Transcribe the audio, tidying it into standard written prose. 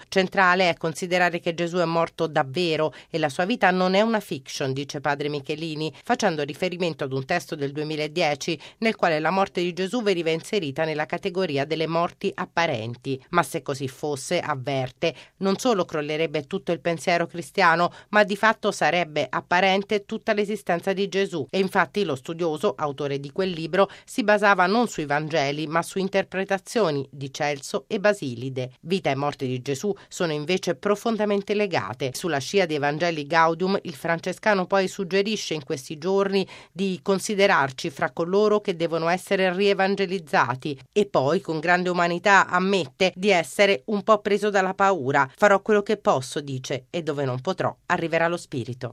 Centrale è considerare che Gesù è morto davvero e la sua vita non è una fiction, dice padre Michelini, facendo riferimento ad un testo del 2010 nel quale la morte di Gesù veniva inserita nella categoria delle morti apparenti. Ma se così fosse, avverte, non solo crollerebbe tutto il pensiero cristiano, ma di fatto sarebbe apparente tutta l'esistenza di Gesù. E infatti lo studioso, autore di quel libro, si basava non sui Vangeli, ma su interpretazioni di Celso e Basilide. Vita e morte di Gesù sono invece profondamente legate. Sulla scia dei Vangeli Gaudium, il francescano poi suggerisce in questi giorni di considerarci fra coloro che devono essere rievangelizzati e poi con grande umanità ammette di essere un po' preso dalla paura. Farò quello che posso, dice, e dove non potrò arriverà lo Spirito.